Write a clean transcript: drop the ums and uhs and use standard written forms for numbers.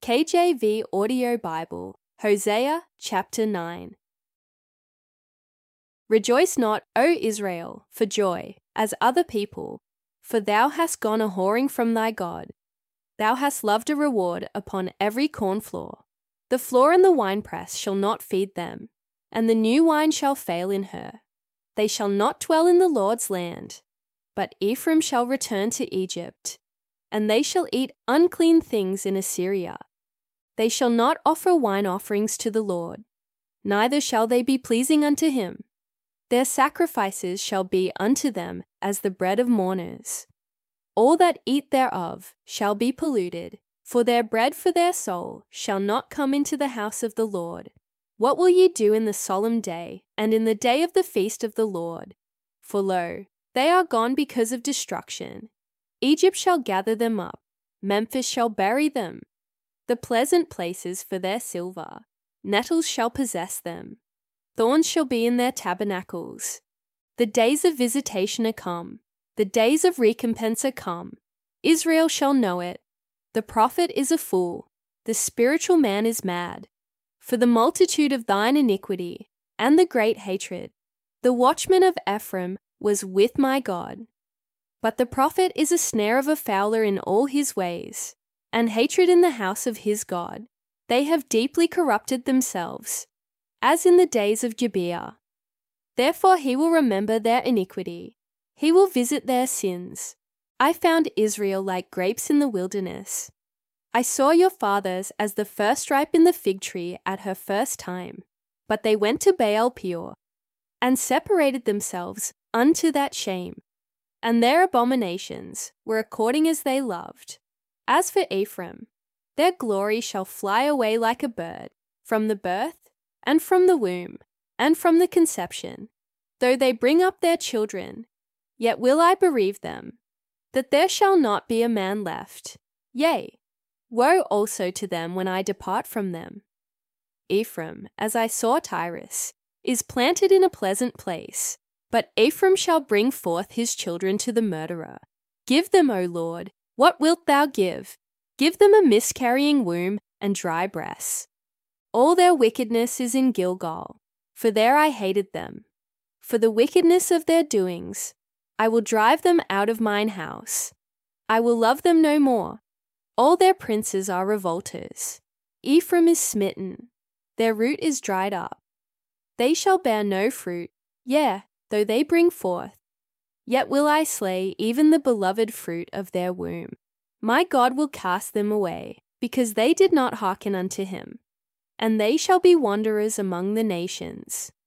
KJV Audio Bible, Hosea chapter 9. Rejoice not, O Israel, for joy, as other people, for thou hast gone a whoring from thy God. Thou hast loved a reward upon every corn floor. The floor and the winepress shall not feed them, and the new wine shall fail in her. They shall not dwell in the Lord's land, but Ephraim shall return to Egypt, and they shall eat unclean things in Assyria. They shall not offer wine offerings to the Lord, neither shall they be pleasing unto him. Their sacrifices shall be unto them as the bread of mourners. All that eat thereof shall be polluted, for their bread for their soul shall not come into the house of the Lord. What will ye do in the solemn day, and in the day of the feast of the Lord? For lo, they are gone because of destruction. Egypt shall gather them up, Memphis shall bury them. The pleasant places for their silver, nettles shall possess them. Thorns shall be in their tabernacles. The days of visitation are come, the days of recompense are come. Israel shall know it. The prophet is a fool, the spiritual man is mad. For the multitude of thine iniquity and the great hatred, the watchman of Ephraim was with my God. But the prophet is a snare of a fowler in all his ways, and hatred in the house of his God. They have deeply corrupted themselves, as in the days of Gibeah. Therefore he will remember their iniquity. He will visit their sins. I found Israel like grapes in the wilderness. I saw your fathers as the first ripe in the fig tree at her first time. But they went to Baal Peor, and separated themselves unto that shame. And their abominations were according as they loved. As for Ephraim, their glory shall fly away like a bird, from the birth, and from the womb, and from the conception. Though they bring up their children, yet will I bereave them, that there shall not be a man left. Yea, woe also to them when I depart from them. Ephraim, as I saw Tyrus, is planted in a pleasant place, but Ephraim shall bring forth his children to the murderer. Give them, O Lord, what wilt thou give? Give them a miscarrying womb and dry breasts. All their wickedness is in Gilgal, for there I hated them. For the wickedness of their doings, I will drive them out of mine house. I will love them no more. All their princes are revolters. Ephraim is smitten. Their root is dried up. They shall bear no fruit, yea, though they bring forth. Yet will I slay even the beloved fruit of their womb. My God will cast them away, because they did not hearken unto him. And they shall be wanderers among the nations.